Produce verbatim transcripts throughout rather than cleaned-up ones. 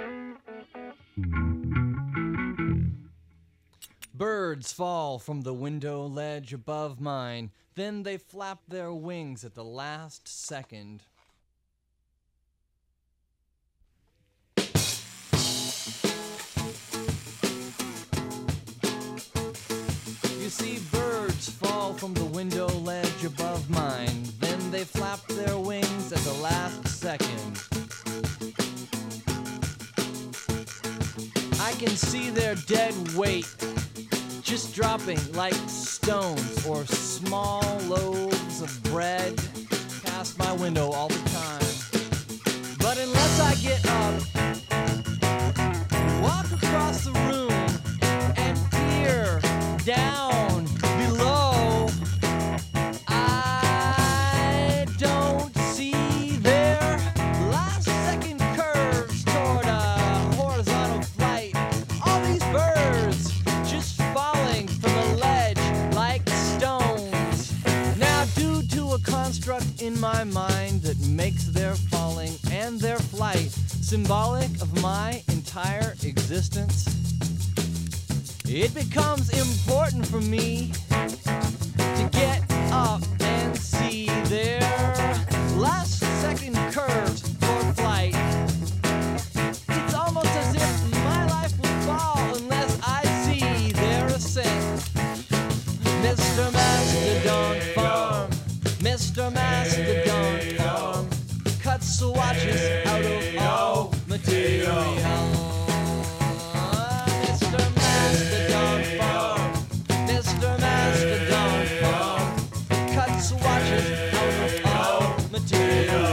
Birds fall from the window ledge above mine, then they flap their wings at the last second. You see, birds fall from the window ledge above mine, then they flap their wings at the last second. I can see their dead weight just dropping like stones or small loaves of bread past my window all the time. But unless I get up, walk across the room and peer down below, I don't see their last second curves toward a horizontal flight. All these birds just falling from the ledge like stones. Now, due to a construct in my mind that makes their falling and their flight symbolic of my entire existence, it becomes important for me to get up and see their last second curves for flight. It's almost as if my life would fall unless I see their ascent. Mister Mastodon Farm, Mister Mastodon Farm, cuts the watches out of all material. Mister Mastodon Farm, Mister Mastodon Farm, cuts the watches out of all material.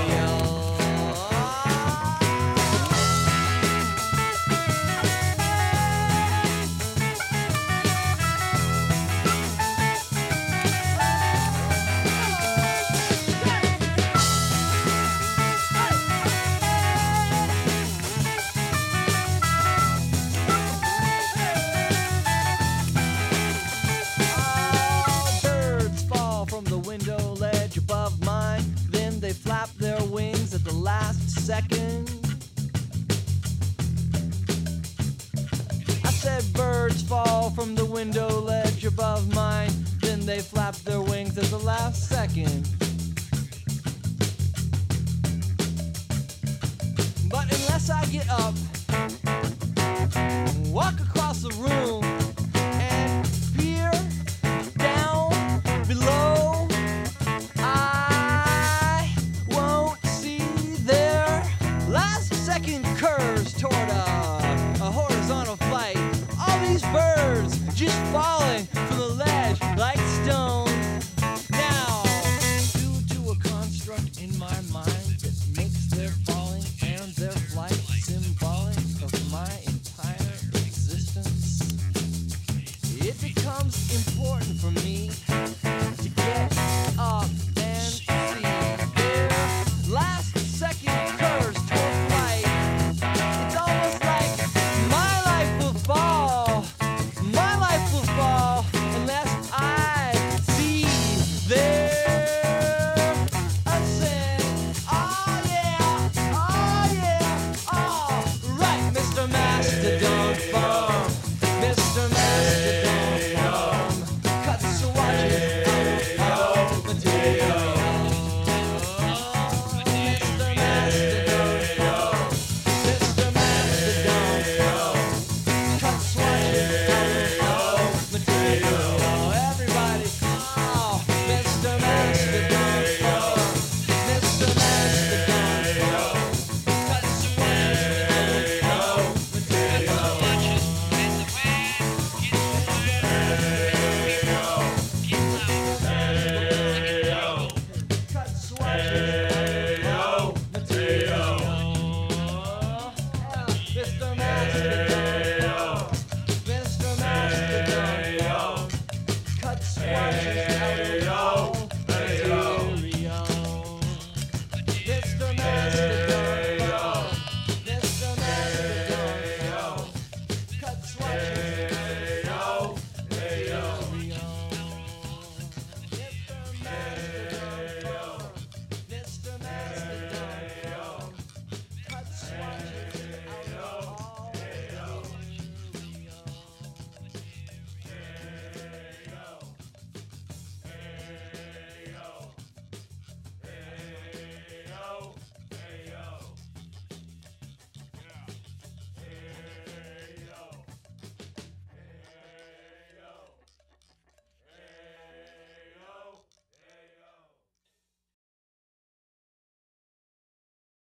Birds fall from the window ledge above mine, then they flap their wings at the last second. I said birds fall from the window ledge above mine, then they flap their wings at the last second. But unless I get up, walk across the room, and peer down below, I won't see their last second curves toward a, a horizontal flight. All these birds just falling from the ledge like stones. Now, due to a construct in my mind that makes their falling and their flight symbolic of my entire existence, it becomes important for me to get up and see their last second curves toward flight. It's almost like my life will fall, my life will fall, unless I see their ascent. Oh yeah, oh yeah, all right, Mister Mastodon Farm, Mister Mastodon Farm, cuts the watches out of all material. Mister Mastodon Farm, Mister Mastodon Farm, cuts watches out of all material. Everybody, oh, Mister Mastodon Farm, Mister Mastodon Farm, cuts watches out of all material. Cuts watches out of all material. Mister Mastodon